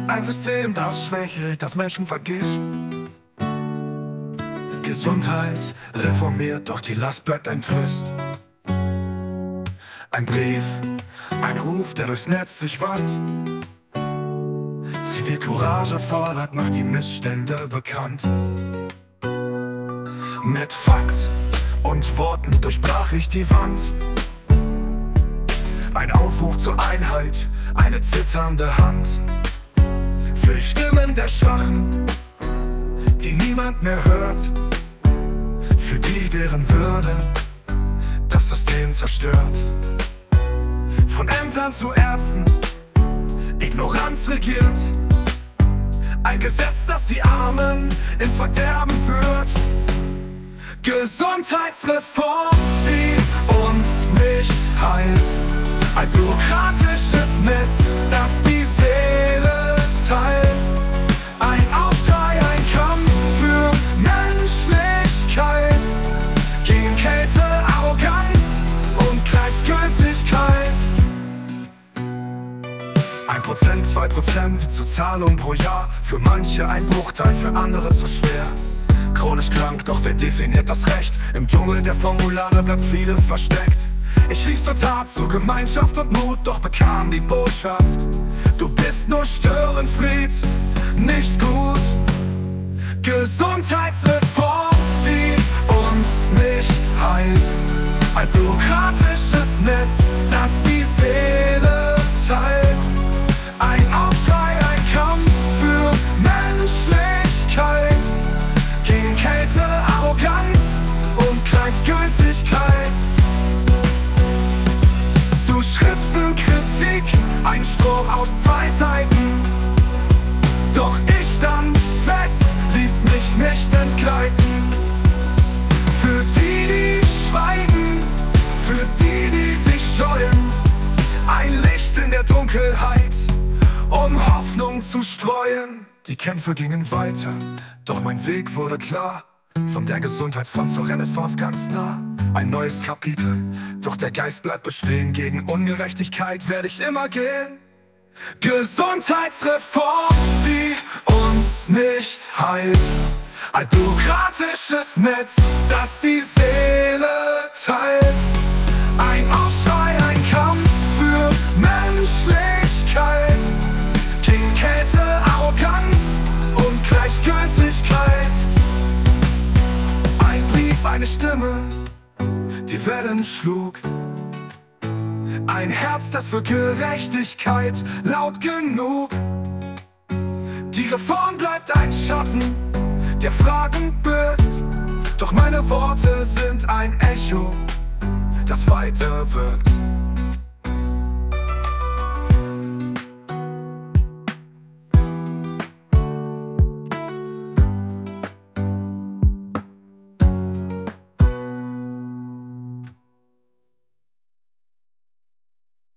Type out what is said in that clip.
Ein System, das schwächelt, das Menschen vergisst. Gesundheit reformiert, doch die Last bleibt ein Twist. Ein Brief, ein Ruf, der durchs Netz sich wandt. Zivilcourage fordert, macht die Missstände bekannt. Mit Fax und Worten durchbrach ich die Wand. Ein Aufruf zur Einheit, eine zitternde Hand. Für die Stimmen der Schwachen, die niemand mehr hört. Für die, deren Würde das System zerstört. Von Ämtern zu Ärzten, Ignoranz regiert. Ein Gesetz, das die Armen ins Verderben führt. Gesundheitsreform, die uns nicht heilt. Ein bürokratisches Netz, das die Seele teilt. Ein Aufschrei, ein Kampf für Menschlichkeit. Gegen Kälte, Arroganz und Gleichgültigkeit. 1%, 2% zur Zahlung pro Jahr. Für manche ein Bruchteil, für andere zu schwer. Chronisch krank, doch wer definiert das Recht? Im Dschungel der Formulare bleibt vieles versteckt. Ich rief zur Tat, zur Gemeinschaft und Mut, doch bekam die Botschaft: Du bist nur Störenfried, nicht gut. Gesundheitsreform, die uns nicht heilt. Ein bürokratisches Netz, das die Seele teilt. Ein Aufschrei, ein Kampf für Menschlichkeit. Gegen Kälte, Arroganz und Gleichgültigkeit. Schriftenkritik, ein Strom aus 2 Seiten. Doch ich stand fest, ließ mich nicht entgleiten. Für die, die schweigen, für die, die sich scheuen. Ein Licht in der Dunkelheit, um Hoffnung zu streuen. Die Kämpfe gingen weiter, doch mein Weg wurde klar. Von der Gesundheitsfront zur Renaissance ganz nah. Ein neues Kapitel, doch der Geist bleibt bestehen. Gegen Ungerechtigkeit werde ich immer gehen. Gesundheitsreform, die uns nicht heilt. Ein bürokratisches Netz, das die Seele teilt. Ein Aufschrei, ein Kampf für Menschlichkeit. Gegen Kälte, Arroganz und Gleichgültigkeit. Ein Brief, eine Stimme, die Wellen schlug. Ein Herz, das für Gerechtigkeit laut genug. Die Reform bleibt ein Schatten, der Fragen birgt. Doch meine Worte sind ein Echo, das weiter wirkt.